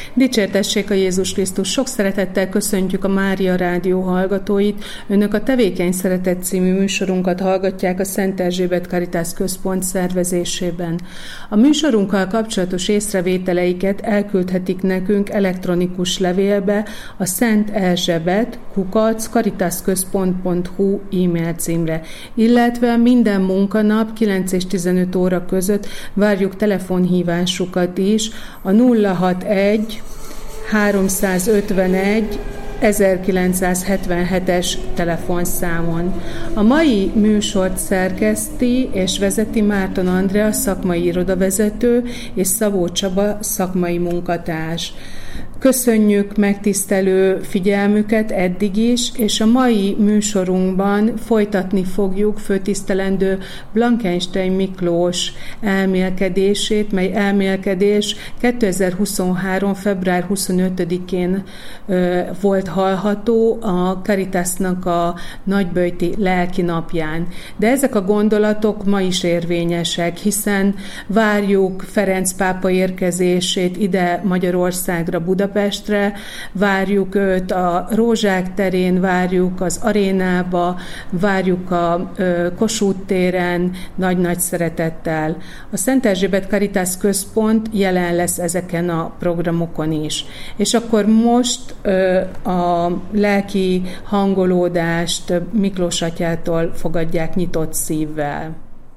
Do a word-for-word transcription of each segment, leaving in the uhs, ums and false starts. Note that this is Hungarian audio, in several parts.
Dicsértessék a Jézus Krisztus! Sok szeretettel köszöntjük a Mária Rádió hallgatóit. Önök a Tevékeny Szeretet című műsorunkat hallgatják a Szent Erzsébet Caritas Központ szervezésében. A műsorunkkal kapcsolatos észrevételeiket elküldhetik nekünk elektronikus levélbe a Szent Erzsébet kukac caritasközpont pont hu e-mail címre, illetve minden munkanap kilenc és tizenöt óra között várjuk telefonhívásukat is a nulla hatvanegy háromszázötvenegy ezerkilencszázhetvenhetes telefonszámon. A mai műsort szerkeszti és vezeti Márton Andrea szakmai irodavezető és Szabó Csaba szakmai munkatárs. Köszönjük megtisztelő figyelmüket eddig is, és a mai műsorunkban folytatni fogjuk főtisztelendő Blankenstein Miklós elmélkedését, mely elmélkedés kétezer-huszonhárom. február huszonötödikén ö, volt hallható a Caritasnak a nagyböjti lelki napján. De ezek a gondolatok ma is érvényesek, hiszen várjuk Ferenc pápa érkezését ide Magyarországra, Budapestre, várjuk őt a Rózsák terén, várjuk az arénába, várjuk a Kossuth téren nagy-nagy szeretettel. A Szent Erzsébet Caritas Központ jelen lesz ezeken a programokon is. És akkor most a lelki hangolódást Miklós atyától fogadják nyitott szívvel.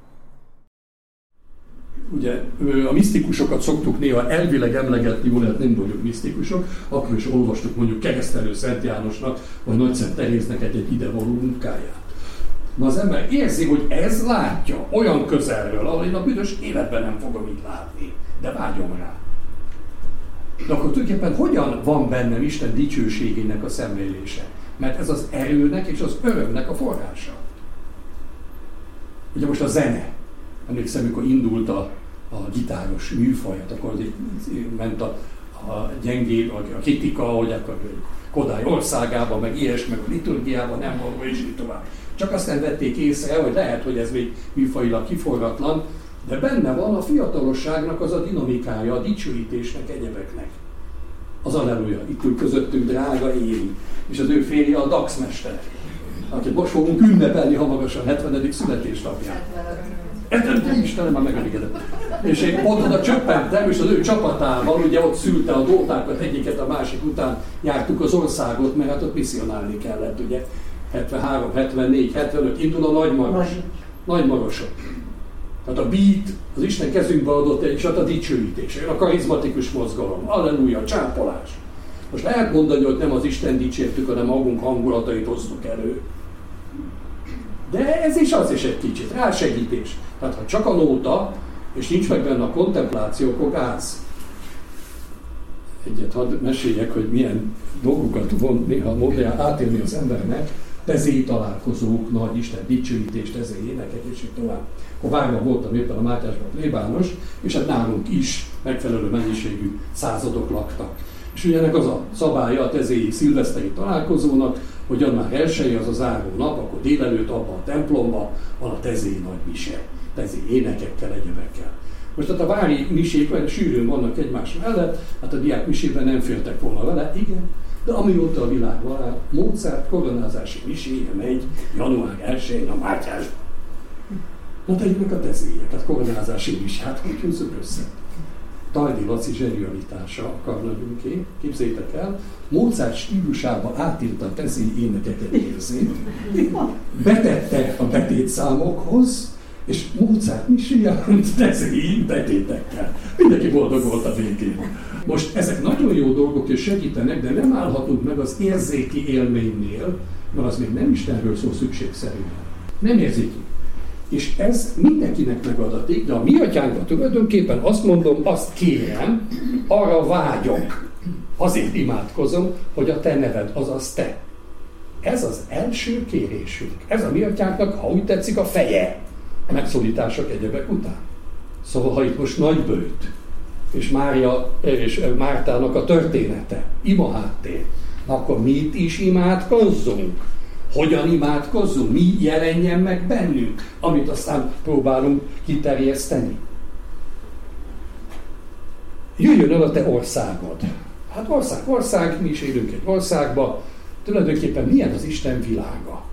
Ugye a misztikusokat szoktuk néha elvileg emlegetni, jól lehet, nem vagyunk misztikusok, akkor is olvastuk mondjuk Keresztelő Szent Jánosnak, vagy Nagyszent Teréznek egy-egy idevaló munkáját. Na az ember érzi, hogy ez látja olyan közelről, ahol én a büdös életben nem fogom itt látni, de vágyom rá. De akkor tulajdonképpen hogyan van bennem Isten dicsőségének a szemlélése? Mert ez az erőnek és az örömnek a forrása. Ugye most a zene. Emlékszem, amikor indult a, a gitáros műfajat, akkor ment a, a gyengébb, a kritika, hogy akkor Kodály országában, meg ilyes, meg a liturgiában nem való, és így tovább. Csak aztán vették észre, hogy lehet, hogy ez még műfajilag kiforgatlan, de benne van a fiatalosságnak az a dinamikája, a dicsőítésnek, egyebeknek. Az Alleluja, itt ül közöttünk drága Éri, és az ő férje a Daxmester, akit most fogunk ünnepelni hamarosan hetvenedik születésnapját. Te Istenem, már megelégedett. És én ott oda csöppentem, és az ő csapatával, ugye ott szülte a dótákat egyiket a másik után, jártuk az országot, mert hát ott misszionálni kellett, ugye. hetvenhárom, hetvennégy, hetvenöt, indul a Nagymaros. Nagymarosok. Tehát a beat, az Isten kezünkbe adott egy, és hát a dicsőítés, a karizmatikus mozgalom, alleluja, csápolás. Most lehet mondani, hogy nem az Isten dicsértük, hanem magunk hangulatait hoztuk elő. De ez is az is egy kicsit, rásegítés. Tehát ha csak a nóta, és nincs meg benne a kontempláció, akkor gáz. Egyet hadd meséljek, hogy milyen dolgokat von néha modell átélni az embernek, tezéi találkozók, nagy Isten dicsőítés, tezéi énekek, és így tovább. Akkor Várban voltam éppen a Mátyásban plébános, és hát nálunk is megfelelő mennyiségű századok laktak. És ugye ennek az a szabálya a tezéi szilveszteri találkozónak, hogy január elsején, az a záró nap, akkor délelőtt abban a templomban van a tezéi nagy mise, tezéi énekekkel, egyebekkel. Most hát a vári misék olyan sűrűn vannak egymás mellett, hát a diák misében nem féltek volna vele, igen, de amióta a világ van, Mozart koronázási miséje megy január elsején a Mátyásban. Na tegyük meg a tezélyek, hát koronázási mise, hát hogy húzzuk össze? Tajdi Laci zsenialitása a karnagyunké, képzeljétek el, Mozart stílusába átírta a tezéi énekeket érzét, betette a betétszámokhoz, és Mozart miséje tezéi betétekkel. Mindenki boldog volt a végén. Most ezek nagyon jó dolgok és segítenek, de nem állhatunk meg az érzéki élménynél, mert az még nem Istenről szól szükségszerűen. Nem érzéki. És ez mindenkinek megadatik, de a mi atyánkban tulajdonképpen azt mondom, azt kérem, arra vágyok, azért imádkozom, hogy a te neved, azaz te. Ez az első kérésünk. Ez a mi atyánknak, ha úgy tetszik, a feje. A megszólítások egyebek után. Szóval, ha itt most Nagyböjt, és Mária és Mártának a története, ima háttér, akkor mi itt is imádkozzunk. Hogyan imádkozzunk? Mi jelenjen meg bennünk, amit aztán próbálunk kiterjeszteni. Jöjjön el a te országod. Hát ország, ország, mi is élünk egy országba, tulajdonképpen milyen az Isten világa?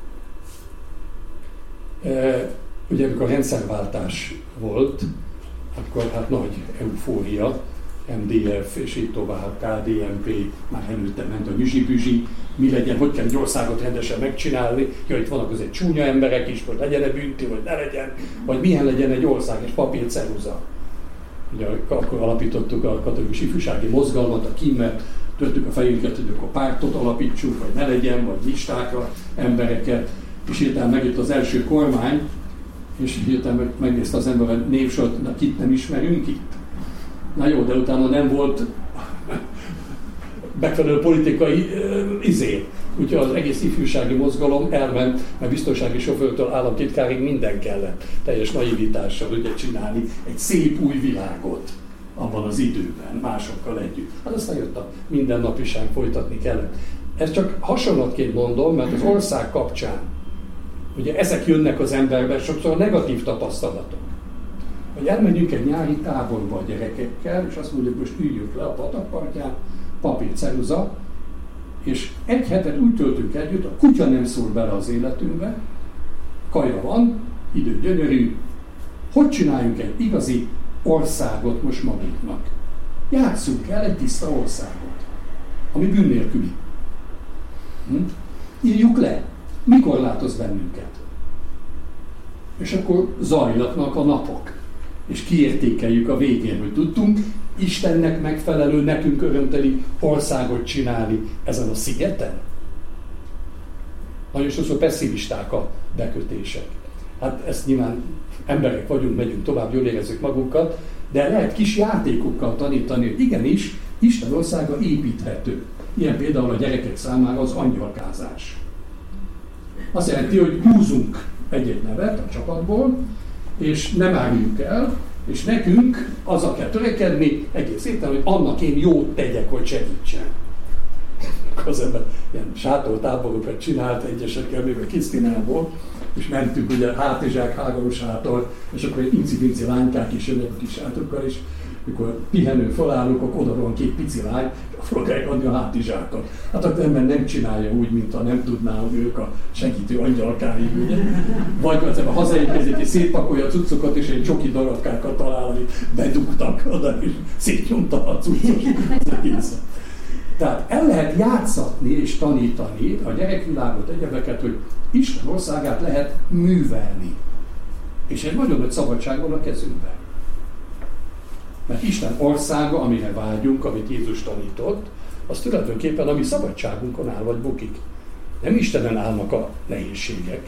E, ugye amikor a rendszerváltás volt, akkor hát nagy eufória, em dé ef és így tovább, ká dé en pé, már előtte ment a nyüzsi-büzsi, mi legyen, hogy kell egy országot rendesen megcsinálni, ja, itt vannak azért csúnya emberek is, hogy legyen-e bünti, vagy ne legyen, vagy milyen legyen egy ország, és papír, ceruza. Ugye akkor alapítottuk a katolikus ifjúsági mozgalmat, a kímet, törtük a fejünket, hogy akkor pártot alapítsuk, vagy ne legyen, vagy listákra embereket, és hirtelen megjött az első kormány, és hirtelen megnézte az ember a névsort, na kit nem ismerünk itt. Na jó, de utána nem volt megfelelő politikai uh, izé. Úgyhogy az egész ifjúsági mozgalom elment, mert biztonsági sofőrtől államtitkárig minden kellett teljes naivitással ugye csinálni egy szép új világot abban az időben, másokkal együtt. Hát aztán jött a mindennapiság, folytatni kellett. Ezt csak hasonlatként mondom, mert az ország kapcsán ugye ezek jönnek az emberbe, sokszor negatív tapasztalatok. Hogy elmegyünk egy nyári táborba a gyerekekkel, és azt mondjuk, most üljünk le a patakpartján, papír, ceruza, és egy hetet úgy töltünk együtt, a kutya nem szól bele az életünkbe, kaja van, idő gyönyörű, hogy csináljunk egy igazi országot most magunknak? Játsszunk el egy tiszta országot, ami bűn nélküli. Hm? Írjuk le, mi korlátoz bennünket? És akkor zajlatnak a napok, és kiértékeljük a végén, hogy tudtunk Istennek megfelelő, nekünk örömteli országot csinálni ezen a szigeten? Nagyon sokszor pessimisták a bekötések. Hát ezt nyilván emberek vagyunk, megyünk tovább, jól érezzük magunkat, de lehet kis játékokkal tanítani, hogy igenis, Isten országa építhető. Ilyen például a gyerekek számára az angyalkázás. Azt jelenti, hogy húzunk egy-egy nevet a csapatból, és nem áruljuk el, és nekünk azzal kell törekedni egész héten, hogy annak én jót tegyek, hogy segítsen. Az ember ilyen sátortáborokat csinált egyesekkel, még a Krisztinából, és mentünk ugye hátizsák, háború sátor, és akkor egy inci-pinci lánykák is jönnek a kis sátokkal, és mikor pihenő felállunk, akkor oda van két pici lány, és akkor kell adni a hátizsákat. Hát az ember nem csinálja úgy, mint ha nem tudná, hogy ők a segítő angyalkáig, ugye? Vagy az ember hazaérkezik, és szétpakolja a cuccokat, és egy csoki darabkákat talál, amit bedugtak oda, és szétnyomta a cuccos az egész. Tehát el lehet játszatni és tanítani a gyerekvilágot, egyebeket, hogy Isten országát lehet művelni. És egy nagyon nagy szabadság van a kezünkben. Mert Isten országa, amire vágyunk, amit Jézus tanított, az tulajdonképpen a mi szabadságunkon áll, vagy bukik. Nem Istenen állnak a nehézségek.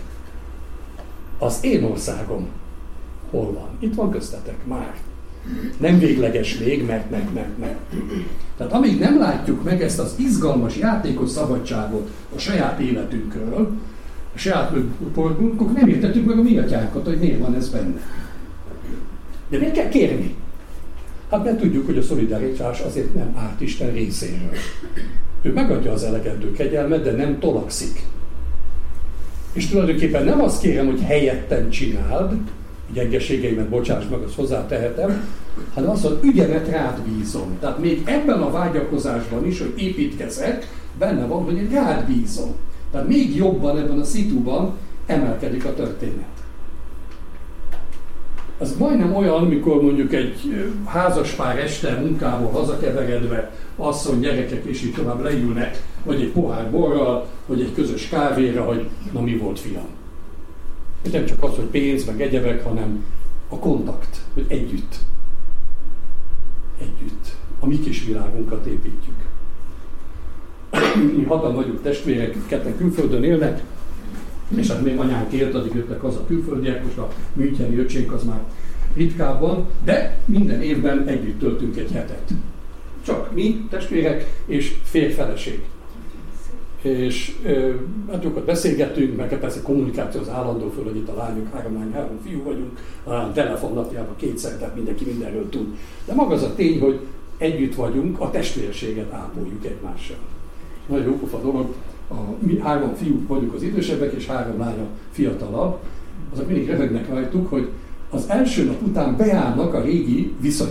Az én országom hol van? Itt van köztetek már. Nem végleges még, mert meg, meg, meg. Tehát amíg nem látjuk meg ezt az izgalmas játékos szabadságot a saját életünkről, a saját polgunkok, nem értettük meg a mi atyánkat, hogy miért van ez benne. De miért kell kérni? Hát mert tudjuk, hogy a szolidaritás azért nem árt Isten részéről. Ő megadja az elegendő kegyelmet, de nem tolakszik. És tulajdonképpen nem azt kérem, hogy helyettem csináld, gyengeségeimet bocsáss meg, azt hozzátehetem, hanem azt, hogy ügyemet rád bízom. Tehát még ebben a vágyakozásban is, hogy építkezek, benne van, hogy rád bízom. Tehát még jobban ebben a szituban emelkedik a történet. Ez majdnem olyan, mikor mondjuk egy házaspár este munkából hazakeveredve, asszony, gyerekek és így tovább leülnek, vagy egy pohár borral, vagy egy közös kávéra, hogy na mi volt, fiam. És nem csak az, hogy pénz, meg egyebek, hanem a kontakt, hogy együtt. Együtt. A mi kis világunkat építjük. Mi hatan vagyunk testvérek, ketten külföldön élnek, és hát még anyánk élt, addig jöttek az a külföldiek, most a müncheni öcsénk az már ritkábban, de minden évben együtt töltünk egy hetet. Csak mi, testvérek, és férj-feleség. És hát jókat beszélgettünk, meg persze kommunikáció az állandó, föl, hogy itt a lányok, három lány, három fiú vagyunk, a telefon napjában kétszer, tehát mindenki mindenről tud. De maga az a tény, hogy együtt vagyunk, a testvérséget ápoljuk egymással. Nagyon jópofa dolog, a, mi három fiú vagyunk az idősebbek, és három lány a fiatalabb. Azok mindig rövegnek rajtuk, hogy az első nap után beállnak a régi viszonyok.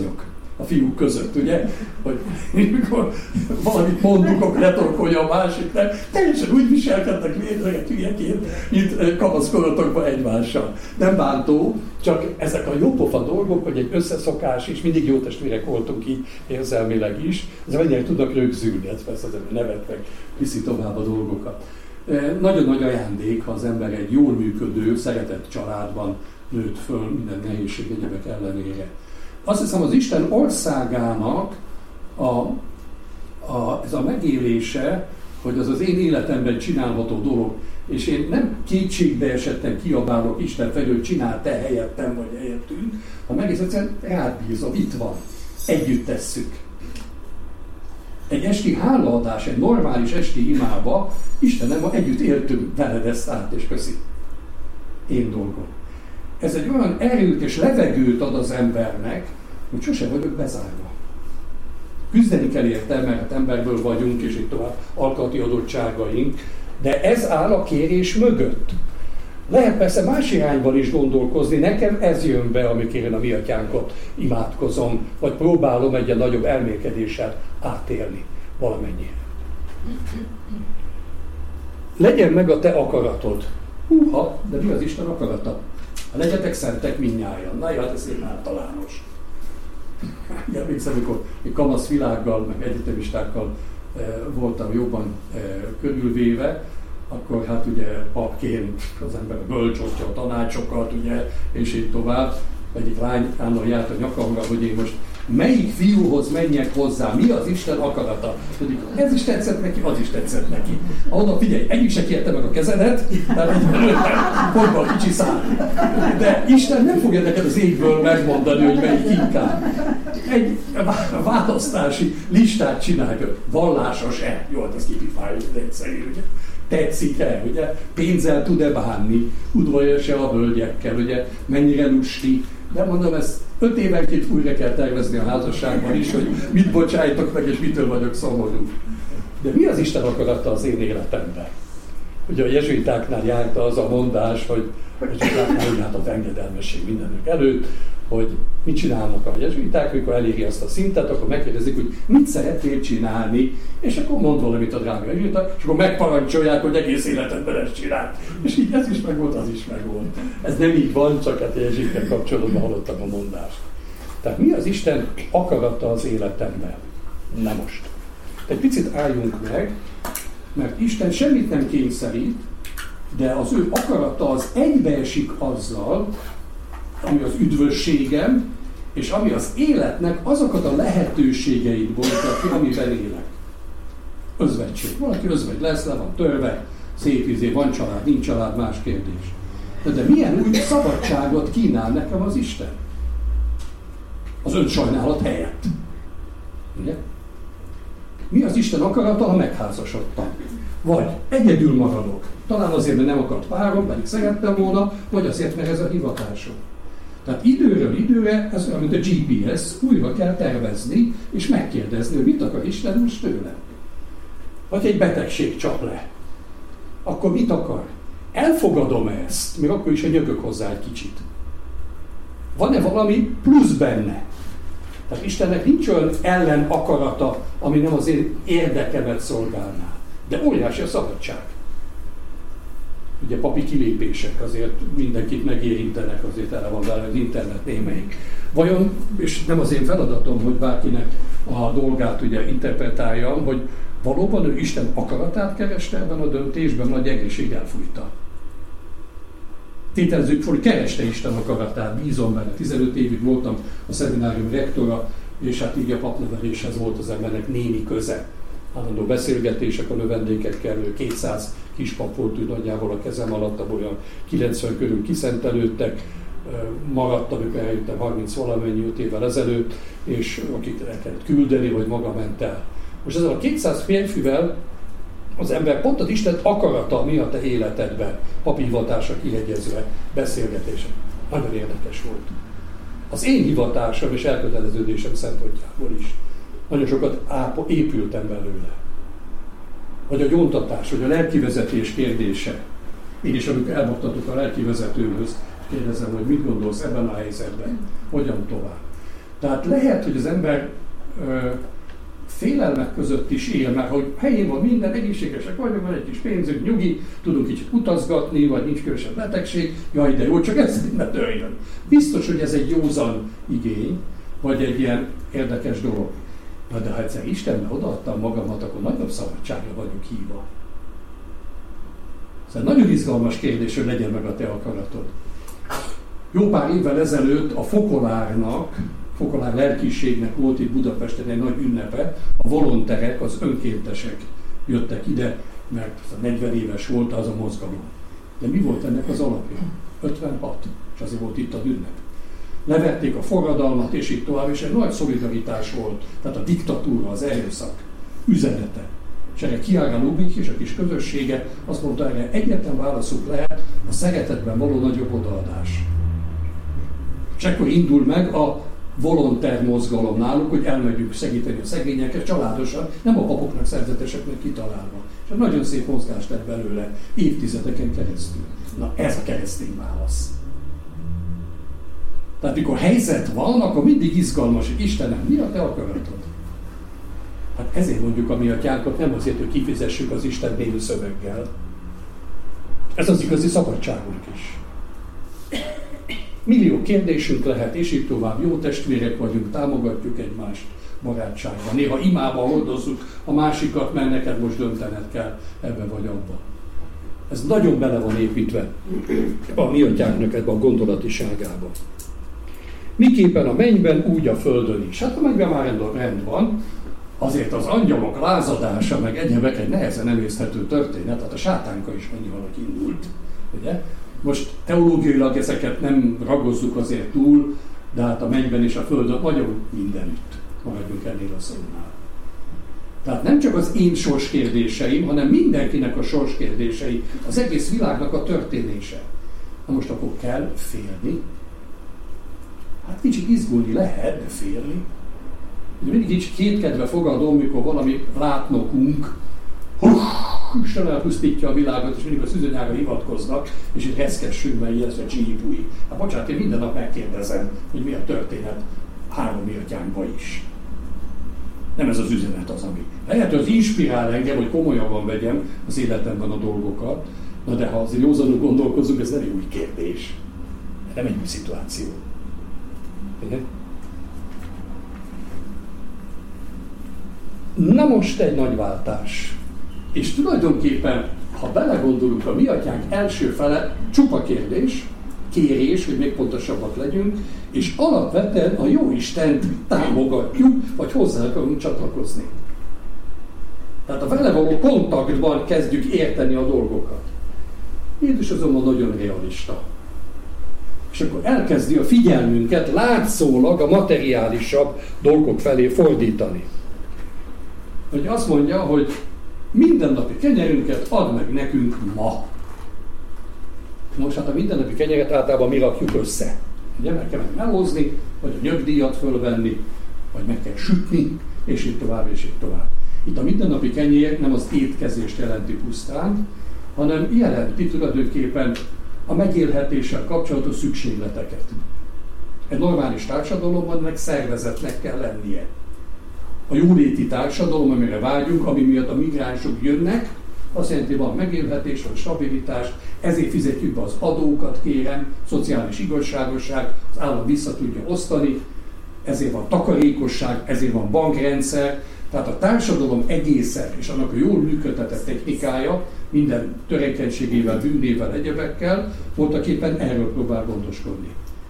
a fiúk között, ugye? Hogy mikor valamit mondunk, akkor retorkolja a másik, nem? Teljesen úgy viselkednek létrejét hülyeként, mint kamaszkoratokban egymással. Nem bántó, csak ezek a jópofa dolgok, hogy egy összeszokás is, mindig jó testvérek voltunk így érzelmileg is, ezek mennyire tudnak rögzülni, ez persze az ember nevet meg, viszi tovább a dolgokat. Nagyon nagy ajándék, ha az ember egy jól működő, szeretett családban nőtt föl minden nehézség egyebek ellenére. Azt hiszem, az Isten országának a, a, ez a megélése, hogy az az én életemben csinálható dolog, és én nem kétségbe esetten kiabálok Isten felől, hogy csinál te helyettem, vagy helyettünk, hanem egész egyszerűen rád bízom, itt van, együtt tesszük. Egy esti hálaadás, egy normális esti imába, Istenem, ma együtt éltünk veled ezt át, és köszi. Én dolgom. Ez egy olyan erőt és levegőt ad az embernek, hogy sose vagyok bezárva. Küzdeni kell érte, mert hát emberből vagyunk, és itt tovább alkati adottságaink, de ez áll a kérés mögött. Lehet persze más irányban is gondolkozni, nekem ez jön be, amikor én a mi atyánkot imádkozom, vagy próbálom egy nagyobb elmélkedéssel átélni valamennyire. Legyen meg a te akaratod. Húha, de mi az Isten akarata? Legyetek szentek mindnyájan. Na, hát ez szép általános. Emlékszem, amikor én kamasz világgal, meg egyetemistákkal e, voltam jobban e, körülvéve, akkor hát ugye papként az ember bölcsotja a tanácsokat, ugye, és így tovább. Egyik lány állandóan járt a nyakamra, hogy én most melyik fiúhoz menjek hozzá, mi az Isten akarata. Tudjuk, ez is tetszett neki, az is tetszett neki. Oda figyelj, egyik se kérte meg a kezedet, tehát pont a kicsi szám. De Isten nem fogja neked az égből megmondani, hogy melyik inkább. Egy választási listát csinálj, vallásos-e? Jó, hát ez kipipáljuk, de egyszerű, ugye? Tetszik-e, ugye? Pénzzel tud-e bánni? Udvarjas-e a hölgyekkel, ugye? Mennyire lusti? De mondom, ezt öt évenként újra kell tervezni a házasságban is, hogy mit bocsájtok meg, és mitől vagyok szomorú. De mi az Isten akarata az én életemben? Ugye a jezsuitáknál járta az a mondás, hogy a jezsuitáknál úgy hát az engedelmesség mindenük előtt, hogy mit csinálnak a jezsuiták, amikor eléri azt a szintet, akkor megkérdezik, hogy mit szeretnél csinálni, és akkor mond valamit a drága jezsuiták, és akkor megparancsolják, hogy egész életedben ezt csinált. És így ez is meg volt, az is meg volt. Ez nem így van, csak hát a jezsuiták kapcsolatban hallottam a mondást. Tehát mi az Isten akarata az életemben? Na most. Egy picit álljunk meg, mert Isten semmit nem kényszerít, de az ő akarata az egybeesik azzal, ami az üdvösségem, és ami az életnek azokat a lehetőségeit bontja ki, amiben élek. Özvegység. Valaki özvegy lesz, le van törve, szép izé, van család, nincs család, más kérdés. De, de milyen új szabadságot kínál nekem az Isten? Az önsajnálat helyett. Ugye? Mi az Isten akarata, ha megházasodtam? Vagy egyedül maradok. Talán azért, mert nem akart párom, pedig szerettem volna, vagy azért, mert ez a hivatásom. Tehát időről időre, ez olyan, mint a gé pé es, újra kell tervezni, és megkérdezni, hogy mit akar Isten most tőlem. Vagy egy betegség csap le. Akkor mit akar? Elfogadom ezt, még akkor is, hogy nyögök hozzá egy kicsit. Van-e valami plusz benne? Tehát Istennek nincs olyan ellen akarata, ami nem az én érdekemet szolgálná. De óriási a szabadság. Ugye papi kilépések azért mindenkit megérintenek, azért el van vele az internet némelyik. Vajon, és nem az én feladatom, hogy bárkinek a dolgát ugye interpretáljam, hogy valóban ő Isten akaratát kereste ebben a döntésben, nagy egészség elfújta. Tételezzük fel, hogy kereste Isten akaratát, bízom benne. tizenöt évig voltam a szeminárium rektora, és hát így a papneveléshez volt az embernek némi köze. Állandó beszélgetések a növendékekkel, kétszáz kispap volt úgy nagyjából a kezem alatt, olyan kilencven körül kiszentelődtek, maradtam, amikor eljöttem harminc valamennyi öt évvel ezelőtt, és akit el kellett küldeni, vagy maga ment el. Most ezzel a kétszáz férfivel az ember pont az Isten akarata mi a te életedben, papi hivatása kiegyezve, beszélgetések. Nagyon érdekes volt. Az én hivatásom és elköteleződésem szempontjából is. Nagyon sokat ápo, épültem belőle. Vagy a gyóntatás, vagy a lelkivezetés kérdése. Én is, amikor elmondtatok a lelkivezetőhöz, kérdezem, hogy mit gondolsz ebben a helyzetben, hogyan tovább. Tehát lehet, hogy az ember ö, félelmek között is él, mert hogy helyén van minden, egészségesek vagyunk, van egy kis pénzünk, nyugi, tudunk kicsit utazgatni, vagy nincs különösebb betegség, jaj, de jó, csak ez ne dőljön. Biztos, hogy ez egy józan igény, vagy egy ilyen érdekes dolog. Na, de ha egyszer Istenbe odaadtam magamat, akkor nagyobb szabadságra vagyok hívva. Szóval nagyon izgalmas kérdés, hogy legyen meg a te akaratod. Jó pár évvel ezelőtt a Fokolárnak, Fokolár lelkiségnek volt itt Budapesten egy nagy ünnepe, a volonterek, az önkéntesek jöttek ide, mert negyven éves volt az a mozgalom. De mi volt ennek az alapja? ötvenhat, és azért volt itt a ünnep. Levették a forradalmat, és így tovább, és egy nagy szolidaritás volt, tehát a diktatúra, az erőszak üzenete. És erre Kiára Lubik és a kis közössége azt mondta, erre egyetlen válaszuk lehet a szeretetben való nagyobb odaadás. És akkor indul meg a volonter mozgalom náluk, hogy elmegyünk segíteni a szegényeket családosan, nem a papoknak, szerzeteseknek kitalálva. És egy nagyon szép mozgást lett belőle évtizedeken keresztül. Na ez a keresztény válasz. Tehát mikor helyzet van, akkor mindig izgalmas, hogy Istenem, mi a te akaratod? Hát ezért mondjuk a mi atyánkat, nem azért, hogy kifizessük az Isten bénű szöveggel. Ez az igazi szabadságunk is. Millió kérdésünk lehet, és így tovább. Jó testvérek vagyunk, támogatjuk egymást barátságban. Néha imában hordozzuk a másikat, mert neked most döntened kell ebbe vagy abba. Ez nagyon bele van építve a mi atyánknak ebbe a gondolatiságába. Miképpen a mennyben, úgy a földön is. Hát a mennyben már rend van, azért az angyalok lázadása, meg egyebek egy nehezen emészthető történet, tehát a sátánka is annyival indult. Ugye? Most teológiailag ezeket nem ragozzuk azért túl, de hát a mennyben és a földön nagyon mindenütt maradjunk ennél a szónál. Tehát nem csak az én sorskérdéseim, hanem mindenkinek a sorskérdései, az egész világnak a történése. Na most akkor kell félni. Hát kicsit izgulni lehet, de félni. Ugye mindig kicsit kétkedve fogadom, mikor valami látnokunk, Isten elpusztítja a világot, és mindig a szűzőnyára hivatkoznak, és itt reszkessünk, mert illetve csípúj. Hát bocsánat, én minden nap megkérdezem, hogy mi a történet három mi atyánkban is. Nem ez az üzenet az, ami. Lehet, hogy az inspirál engem, hogy komolyabban vegyem az életemben a dolgokat, na de ha azért józanul gondolkozunk, ez nem egy új kérdés. Nem egy új szituáció. Ugye? Na most egy nagy váltás. És tulajdonképpen, ha belegondolunk, a mi atyánk első fele csupa kérdés, kérés, hogy még pontosabbak legyünk, és alapvetően a Jóistent támogatjuk, vagy hozzá akarunk csatlakozni. Tehát a vele való kontaktban kezdjük érteni a dolgokat. Jézus azonban nagyon realista. És akkor elkezdi a figyelmünket látszólag a materiálisabb dolgok felé fordítani. Hogy azt mondja, hogy mindennapi kenyerünket add meg nekünk ma. Most hát a mindennapi kenyeret általában mi rakjuk össze. Ugye meg kell melózni, vagy a nyögdíjat fölvenni, vagy meg kell sütni, és így tovább, és így tovább. Itt a mindennapi kenyér nem az étkezést jelenti pusztán, hanem jelenti tulajdonképpen a megélhetéssel kapcsolatos szükségleteket. Egy normális társadalomban meg szervezetnek kell lennie. A jóléti társadalom, amire vágyunk, ami miatt a migránsok jönnek, azt jelenti, van megélhetés, van stabilitás, ezért fizetjük be az adókat, kérem, szociális igazságosság, az állam vissza tudja osztani, ezért van takarékosság, ezért van bankrendszer, tehát a társadalom egészen és annak a jól működtetett technikája, minden törékenységével, bűnével, egyebekkel, voltaképpen erről próbál gondoskodni.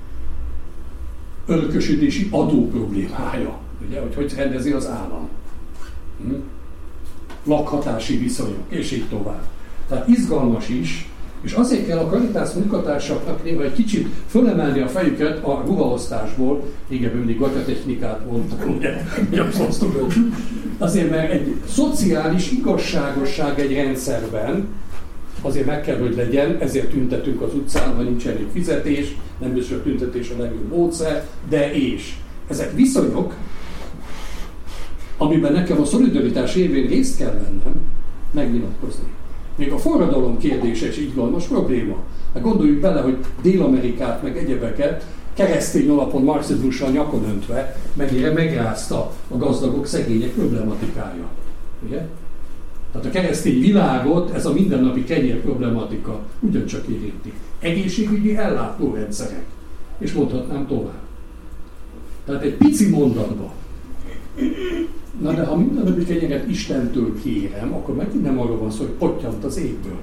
Örökösödési adó problémája, ugye, hogy hogy rendezi az állam. Hm? Lakhatási viszonyok, és így tovább. Tehát izgalmas is, és azért kell a Caritas munkatársaknak néha egy kicsit fölemelni a fejüket a ruhaosztásból, régebben mindig gatyatechnikát mondtam, ugye, azért, mert egy szociális igazságosság egy rendszerben azért meg kell, hogy legyen, ezért tüntetünk az utcán, ha nincs elég fizetés, nem biztos, hogy tüntetés a legjobb módszer, de és. Ezek viszonyok, amiben nekem a szolidaritás évén részt kell vennem, megnyilatkozni. Még a forradalom kérdése is így van, most probléma. Hát gondoljuk bele, hogy Dél-Amerikát meg egyebeket keresztény alapon marxizmussal nyakon öntve mennyire megrázta a gazdagok, szegények problematikája. Ugye? Tehát a keresztény világot ez a mindennapi kenyér problematika ugyancsak érinti. Egészségügyi ellátórendszerek. És mondhatnám tovább. Tehát egy pici mondatban. Na de ha mindennapi kenyeret Istentől kérem, akkor megint nem arról van szó, hogy pottyant az égből.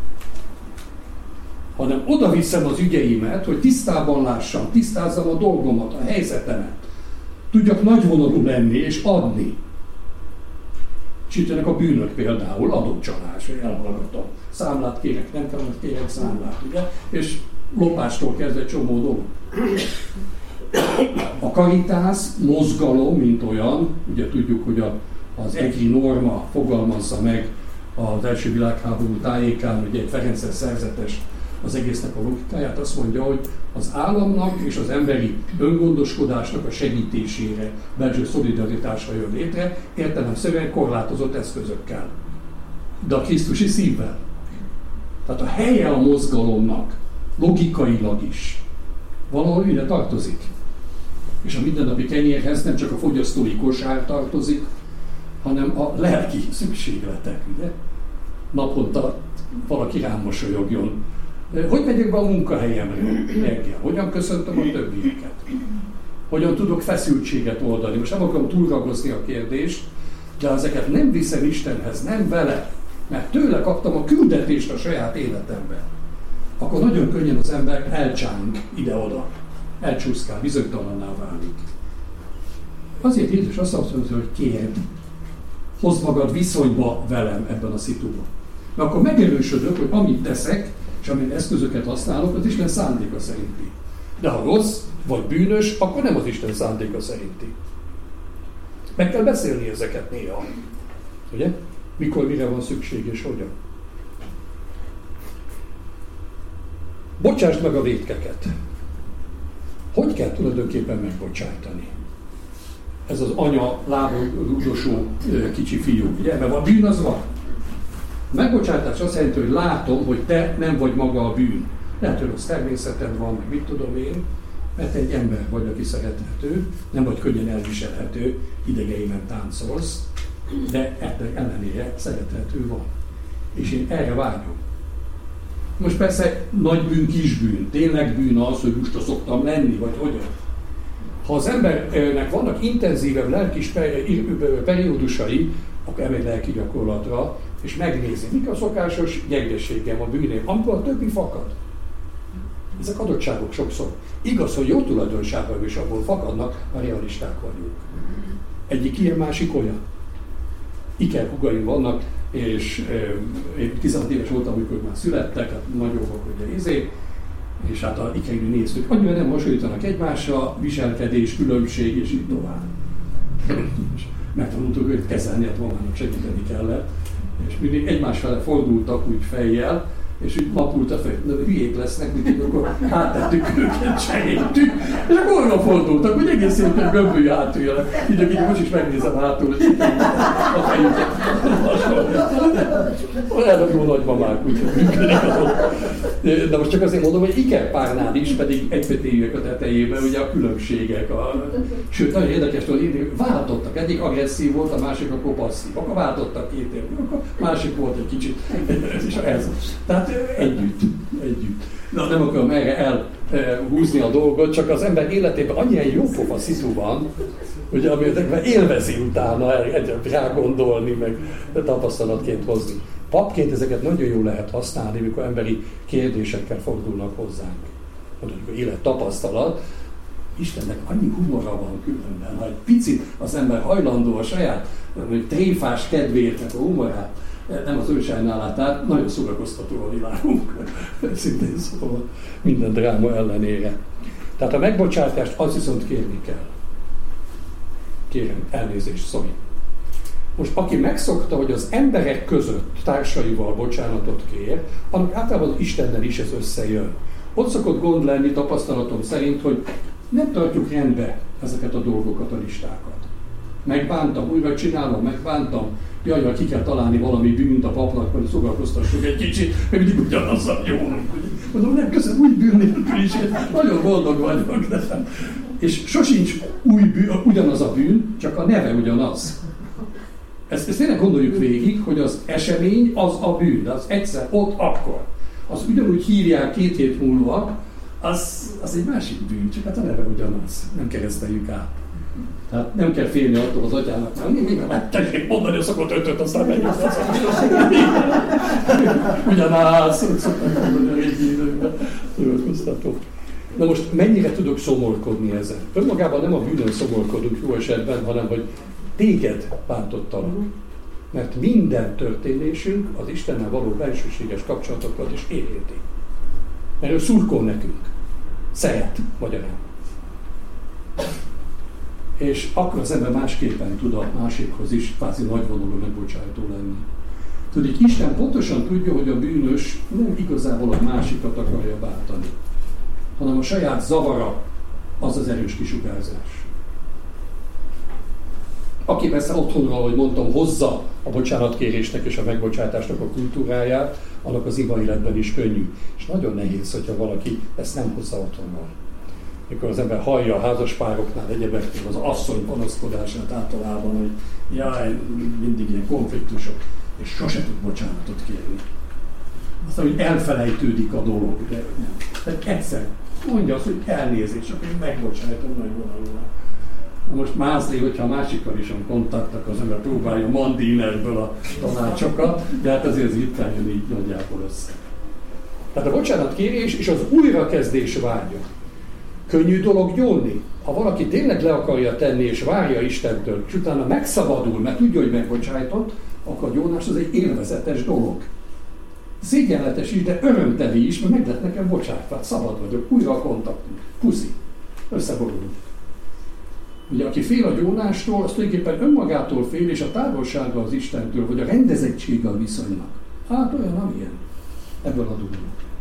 Hanem oda viszem az ügyeimet, hogy tisztában lássam, tisztázzam a dolgomat, a helyzetemet. Tudjak nagyvonalú lenni és adni. És itt jönnek a bűnök például, adócsalás, elhallgatom. Számlát kérek, nem kell, hogy kérek számlát, ugye? És lopástól kezdve egy csomó dolog. A karitász mozgalom, mint olyan, ugye tudjuk, hogy a, az egri norma fogalmazza meg az első világháború tájékán, ugye egy ferences szerzetes az egésznek a logikáját, azt mondja, hogy az államnak és az emberi öngondoskodásnak a segítésére, belső szolidaritásra jön létre, értelemszerűen korlátozott eszközökkel. De a krisztusi szívvel. Tehát a helye a mozgalomnak logikailag is valahol ide tartozik. És a mindennapi kenyérhez nem csak a fogyasztói kosár tartozik, hanem a lelki szükségletek, ugye? Naponta valaki rám mosolyogjon. Hogy megyek be a munkahelyemre reggel? Hogyan köszöntöm a többieket? Hogyan tudok feszültséget oldani? Most nem akarom túlragozni a kérdést, de ezeket nem viszem Istenhez, nem vele, mert tőle kaptam a küldetést a saját életemben. Akkor nagyon könnyen az ember elcsánk ide-oda, elcsúszkál, bizonytalanná válik. Azért Jézus azt mondja, hogy kérd, hozd magad viszonyba velem ebben a szituban. Mert akkor megerősödök, hogy amit teszek, és amilyen eszközöket használok, az Isten szándéka szerinti. De ha rossz, vagy bűnös, akkor nem az Isten szándéka szerinti. Meg kell beszélni ezeket néha. Ugye? Mikor, mire van szükség, és hogyan. Bocsásd meg a vétkeket. Hogy kell tulajdonképpen megbocsájtani? Ez az anya lábon rúdosó kicsi fiú, ugye? Mert a bűn az van. A megbocsátás azt jelenti, hogy látom, hogy te nem vagy maga a bűn. Lehet, hogy rossz természeted van, meg mit tudom én, mert egy ember vagy, aki szerethető, nem vagy könnyen elviselhető, idegeimen táncolsz, de ennek ellenére szerethető van. És én erre vágyom. Most persze nagy bűn, kis bűn. Tényleg bűn az, hogy lusta szoktam lenni, vagy hogyan. Ha az embernek vannak intenzívebb lelkis periódusai, akkor elmegy lelki gyakorlatra, és megnézi, mik a szokásos gyengeségem a bűném, amikor a többi fakad. Ezek adottságok sokszor. Igaz, hogy jó tulajdonságban is abból fakadnak, a realisták vagyunk. Egyik ilyen, másik olyan. Ikerhugaim vannak, és e, én tizenhat éves voltam, amikor már születtek, hát nagyobbak, ugye izé, és hát a ikerű néztük, annyira nem hasonlítanak egymásra, viselkedés, különbség, és így tovább. És megtanultuk őt kezelni, hát magának segíteni kellett, és mindig egymás fele fordultak úgy fejjel, és úgy lapult a fej, de hülyék lesznek, mindig akkor áttettük őket, cseréltük, és akkor arra fordultak, hogy egész szépen gömbölj hátuljanak. Így akik most is megnézem hátul, hogy a fejüket. Olyan jó nagymamák, úgyhogy működik a dolog. De most csak azért mondom, hogy ikerpárnál is pedig egybetéjűek a tetejében, ugye a különbségek. A... Sőt, nagyon érdekes, hogy váltottak. Egyik agresszív volt, a másik akkor passzív. Akkor váltottak két évben, akkor másik volt egy kicsit. És ez. Tehát együtt, együtt. Na, nem akarom erre elhúzni a dolgot, csak az ember életében annyira jópofa szitu van, hogy amiért élvezi utána rá gondolni, meg tapasztalatként hozni. Papként ezeket nagyon jól lehet használni, mikor emberi kérdésekkel fordulnak hozzánk. Mondjuk, hogy élet tapasztalat, Istennek annyi humora van különben, ha egy picit az ember hajlandó a saját tréfás kedvéért a humorát, nem az ő sajnálatát, nagyon szórakoztató a világunk. Szintén szóval minden dráma ellenére. Tehát a megbocsátást azt viszont kérni kell. Kérem, elnézést, sorry. Most aki megszokta, hogy az emberek között társaival bocsánatot kér, annak általában az Istennel is ez összejön. Ott szokott gond lenni tapasztalatom szerint, hogy nem tartjuk rendbe ezeket a dolgokat, a listákat. megbántam, újra csinálom, megbántam, jaj, ki kell találni valami bűnt a papnak, hogy szórakoztassuk egy kicsit, mert mindig ugyanazzal jó. Mondom, nem köszön, új bűn nélkül is, nagyon boldog vagyok. De... És sosincs új bűn, ugyanaz a bűn, csak a neve ugyanaz. Ezt, ezt tényleg gondoljuk végig, hogy az esemény az a bűn, de az egyszer, ott, akkor. Az ugyanúgy hívják két hét múlva, az, az egy másik bűn, csak hát a neve ugyanaz. Nem kereszteljük át. Tehát nem kell félni attól az atyának, mert még nem tessék mondani a szokott ötöt, aztán megyünk az ugyanaz, szoktak mondani egy időben. Na most mennyire tudok szomorkodni ezen? Önmagában nem a bűnön szomorkodunk jó esetben, hanem hogy téged bántottalak. Mert minden történésünk az Istennel való bensőséges kapcsolatokat is érinti. Mert ő szurkol nekünk. Szeret, magyarán. És akkor az ember másképpen tud a másikhoz is kvázi nagyvonalú megbocsájtó lenni. Tudod, Isten pontosan tudja, hogy a bűnös nem igazából a másikat akarja bántani, hanem a saját zavara az az erős kisugárzás. Aki persze otthonról, ahogy mondtam, hozza a bocsánatkérésnek és a megbocsátásnak a kultúráját, annak az ima életben is könnyű. És nagyon nehéz, hogyha valaki ezt nem hozza otthonról. Mikor az ember hallja a házaspároknál egyebeknél az asszony panaszkodását általában, hogy jaj, mindig ilyen konfliktusok, és sose tud bocsánatot kérni. Aztán, hogy elfelejtődik a dolog, de nem. Tehát egyszer mondja azt, hogy elnézést, akkor én megbocsájtom nagy vonalúan. Na most Mászlé, hogyha a másikkal is van kontaktak, az ember próbálja Mandinerből a tanácsokat, de hát azért az ritkán jön így nagyjából össze. Tehát a bocsánatkérés és az újrakezdés vágya. Könnyű dolog gyónni. Ha valaki tényleg le akarja tenni és várja Istentől, és utána megszabadul, mert tudja, hogy megbocsájtott, akkor a gyónás az egy élvezetes dolog. Szégyenletes is, de örömteli is, mert meg lett nekem bocsátva. Szabad vagyok, újra a kontaktunk. Puszi. Összeborulunk. Ugye, aki fél a gyónástól, az tulajdonképpen önmagától fél, és a távolsága az Istentől, vagy a rendezettsége a viszonynak. Hát olyan, amilyen. Ebből adódunk.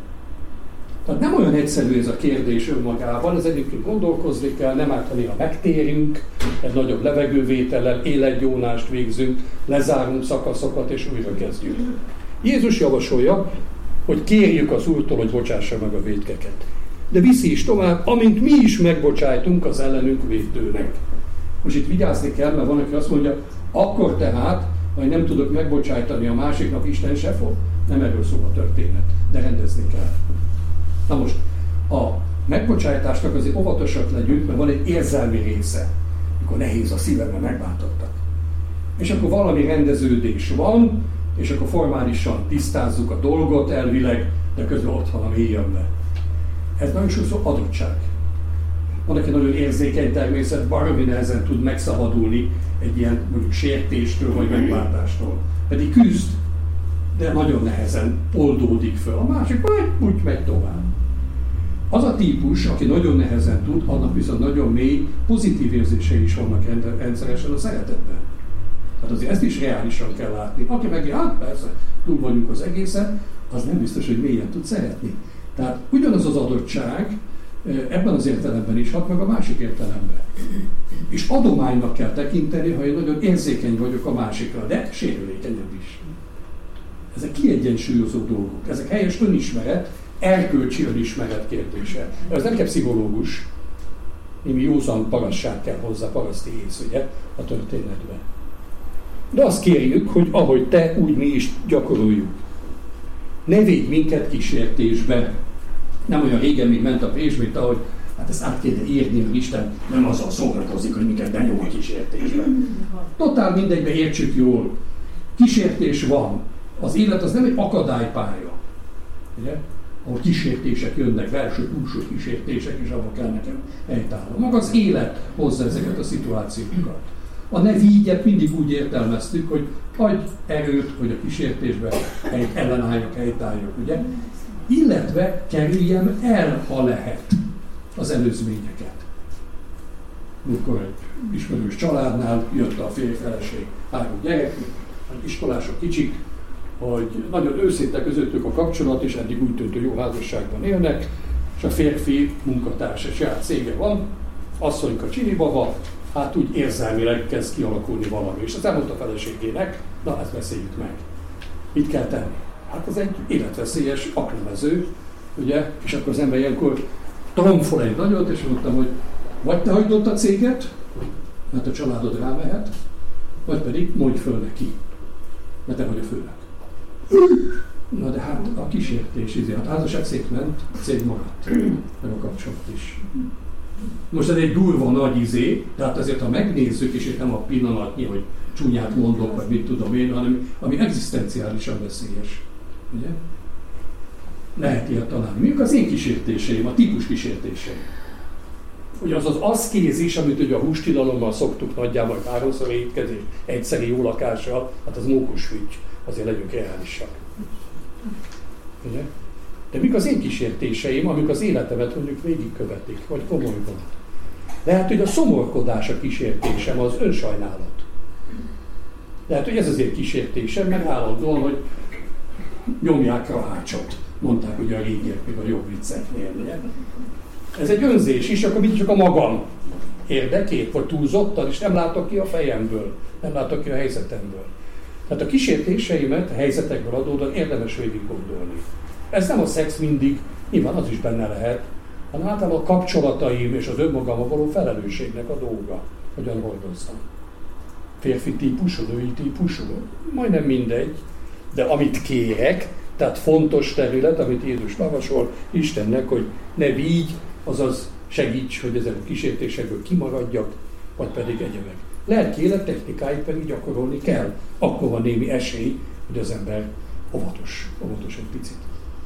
Tehát nem olyan egyszerű ez a kérdés önmagában, ez egyébként gondolkozni kell, nem árt, ha néha megtérünk, egy nagyobb levegővétellel, életgyónást végzünk, lezárunk szakaszokat és újra kezdjük. Jézus javasolja, hogy kérjük az Úrtól, hogy bocsássa meg a vétkeket. De viszi is tovább, amint mi is megbocsájtunk az ellenünk vétőnek. Most itt vigyázni kell, mert van, aki azt mondja, akkor tehát, ha én nem tudok megbocsájtani a másiknak, Isten se fog. Nem erről szól a történet, de rendezni kell. Na most, a megbocsájtásnak azért óvatosak legyünk, mert van egy érzelmi része, amikor nehéz a szívemben megbántottak. És akkor valami rendeződés van, és akkor formálisan tisztázzuk a dolgot elvileg, de közben ott van a mélyemben. Ez nagyon sokszor adottság. Van, aki nagyon érzékeny természet, baromi nehezen tud megszabadulni egy ilyen mondjuk sértéstől vagy megbántástól. Pedig küzd, de nagyon nehezen oldódik föl. A másik majd úgy megy tovább. Az a típus, aki nagyon nehezen tud, annak viszont nagyon mély, pozitív érzései is vannak rendszeresen a szeretetben. Tehát azért ezt is reálisan kell látni. Aki meg, hát persze, túl vagyunk az egészen, az nem biztos, hogy mélyen tud szeretni. Tehát ugyanaz az adottság ebben az értelemben is hat, meg a másik értelemben. És adománynak kell tekinteni, ha én nagyon érzékeny vagyok a másikra, de sérülékenyebb is. Ezek kiegyensúlyozó dolgok. Ezek helyes önismeret, erkölcsi önismeret kérdése. Ez nem kell pszichológus, némi józan parasság kell hozzá, paraszti ész, ugye, a történetben. De azt kérjük, hogy ahogy te, úgy mi is gyakoroljuk. Ne védj minket kísértésbe. Nem olyan régen még ment a prés, mint ahogy, hát ezt át kéne írni, hogy Isten nem azzal szolgálkozik, hogy minket benyom a kísértésbe. Totál mindegybe értsük jól. Kísértés van. Az élet az nem egy akadálypálya. Ugye? Ahol kísértések jönnek, belső, külső kísértések, és abban kell nekem helytállnom. Maga az élet hozza ezeket a szituációkat. A ne vígyet mindig úgy értelmeztük, hogy adj erőt, hogy a kísértésben ellenálljak, helytálljak, ugye? Illetve kerüljem el, ha lehet, az előzményeket. Mikor egy ismerős családnál jött a férj-feleség, három gyerek, iskolások kicsik, hogy nagyon őszinte közöttük a kapcsolat, és eddig úgy tűnt, hogy jó házasságban élnek, és a férfi munkatárs, egy saját cége van, asszonyka csinibaba, hát úgy érzelmileg kezd kialakulni valami. És az elmondta a feleségének, na ezt beszéljük meg. Mit kell tenni? Hát ez egy életveszélyes aknamező, ugye? És akkor az ember ilyenkor tromfol egy nagyot, és mondtam, hogy vagy te hagyd ott a céget, mert a családod rámehet, vagy pedig mondj föl neki, mert te vagy a főnök. Na de hát a kísértés, izé, a házasság szétment, a cég maradt, meg a kapcsolat is. Most ez egy durva nagy izé, tehát azért ha megnézzük, és itt nem a pillanatnyi, hogy csúnyát mondok, vagy mit tudom én, hanem ami egzisztenciálisan veszélyes. Ugye? Lehet ilyet találni. Mondjuk az én kísértéseim, a típus kísértéseim. Ugye az az aszkézis, amit ugye a hústilalommal szoktuk nagyjából háromszor étkezés, egyszeri jó lakással, hát az mókusfügy, azért legyünk reálisak. Ugye? De mik az én kísértéseim, amik az életemet mondjuk végigkövetik, vagy komolyban? Lehet, hogy a szomorkodás a kísértésem, az önsajnálat. Lehet, hogy ez azért kísértésem, mert állandóan, hogy nyomják a hácsot, mondták ugye a régiek, még a jobb vicceknél. Ugye? Ez egy önzés is, akkor mit csak a magam érdekét, vagy túlzottan, és nem látok ki a fejemből, nem látok ki a helyzetemből. Tehát a kísértéseimet a helyzetekből adódóan érdemes végig gondolni. Ez nem a szex mindig, nyilván az is benne lehet, hanem általában a kapcsolataim és az önmagammal való felelősségnek a dolga, hogyan hordozzam. Férfi típusú, női típusú, majdnem mindegy, de amit kérek, tehát fontos terület, amit Jézus javasol Istennek, hogy ne vigy, azaz segíts, hogy ezek a kísértésekből kimaradjak, vagy pedig egyebek. Lelki élet technikáit pedig gyakorolni kell. Akkor van némi esély, hogy az ember óvatos, óvatos egy picit.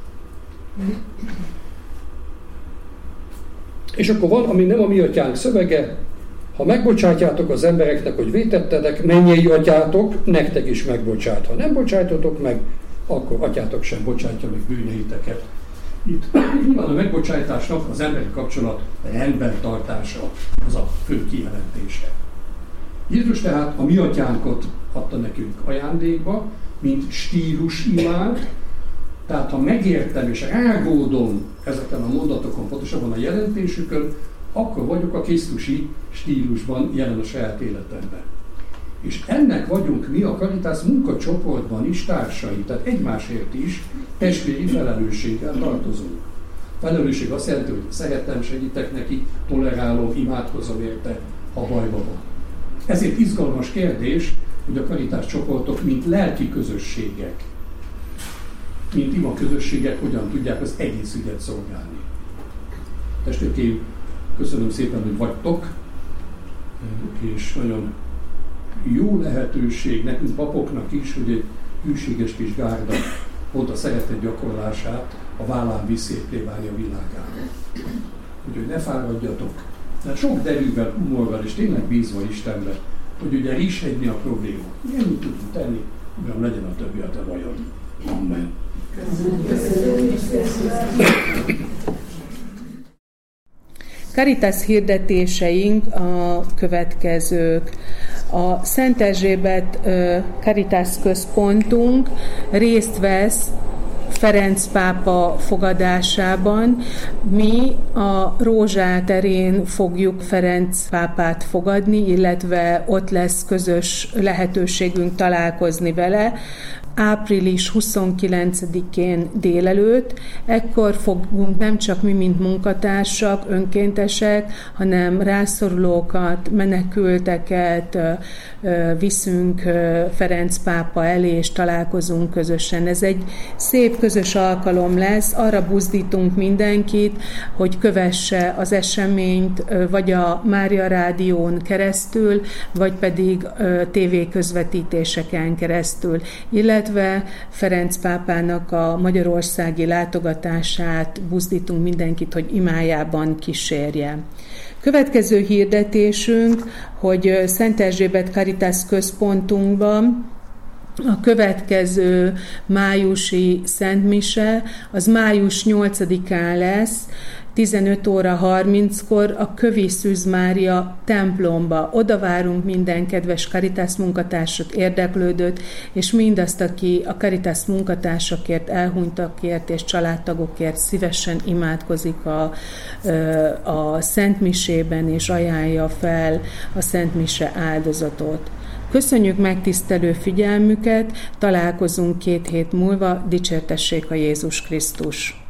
És akkor van, ami nem a mi atyánk szövege, ha megbocsátjátok az embereknek, hogy vétettetek, mennyei atyátok, nektek is megbocsát. Ha nem bocsájtotok meg, akkor atyátok sem bocsátja meg bűneiteket. Itt nyilván a megbocsátásnak az emberi kapcsolat rendben tartása az a fő kijelentése. Jézus tehát a mi atyánkot adta nekünk ajándékba, mint stílus imád, tehát ha megértem és rágódom ezeken a mondatokon, pontosabban a jelentésükön, akkor vagyok a krisztusi stílusban jelen a saját életemben. És ennek vagyunk mi a Caritas munkacsoportban is társai, tehát egymásért is testvéri felelősséggel tartozunk. Felelősség azt jelenti, hogy szeretem, segítek neki, tolerálom, imádkozom érte, ha bajba van. Ezért izgalmas kérdés, hogy a Caritas csoportok, mint lelki közösségek, mint ima közösségek, hogyan tudják az egész ügyet szolgálni. Testvérkeim, köszönöm szépen, hogy vagytok, és nagyon jó lehetőség nekünk papoknak is, hogy egy hűséges kis gárda pont a szeretet gyakorlását a vállán visszépléválni a világára. Úgyhogy ne fáradjatok, de sok derűvel, humorral és tényleg bízva Istenbe, hogy ugye rishegyni a probléma. Ilyen úgy tudunk tenni, ugyan legyen a többi a te bajod. Amen. Köszönöm. Caritas hirdetéseink a következők. A Szent Erzsébet Caritas központunk részt vesz Ferenc pápa fogadásában. Mi a Rózsá terén fogjuk Ferenc pápát fogadni, illetve ott lesz közös lehetőségünk találkozni vele. április huszonkilencedikén délelőtt, ekkor fogunk nem csak mi, mint munkatársak, önkéntesek, hanem rászorulókat, menekülteket viszünk Ferenc pápa elé, és találkozunk közösen. Ez egy szép közös alkalom lesz, arra buzdítunk mindenkit, hogy kövesse az eseményt, vagy a Mária Rádión keresztül, vagy pedig tévéközvetítéseken keresztül, illetve illetve Ferenc pápának a magyarországi látogatását buzdítunk mindenkit, hogy imájában kísérje. Következő hirdetésünk, hogy Szent Erzsébet Caritas központunkban A következő májusi szentmise az május nyolcadikán lesz, tizenöt óra harminckor a Kövi Szűz Mária templomba. Oda várunk minden kedves Caritas munkatársat, érdeklődőt, és mindazt, aki a Caritas munkatársakért, elhunytakért és családtagokért szívesen imádkozik a, a Szentmisében, és ajánlja fel a Szentmise áldozatot. Köszönjük megtisztelő figyelmüket, találkozunk két hét múlva, dicsértessék a Jézus Krisztus!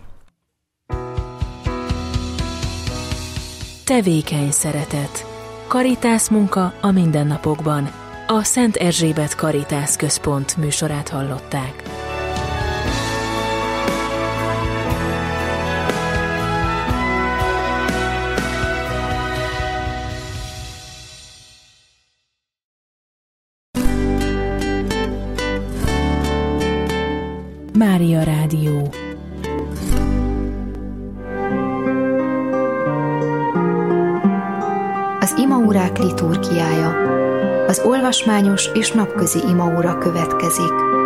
Tevékeny szeretet. Caritas munka a mindennapokban. A Szent Erzsébet Caritas Központ műsorát hallották. Mária Rádió. Az imaórák liturgiája. Az olvasmányos és napközi imaóra következik.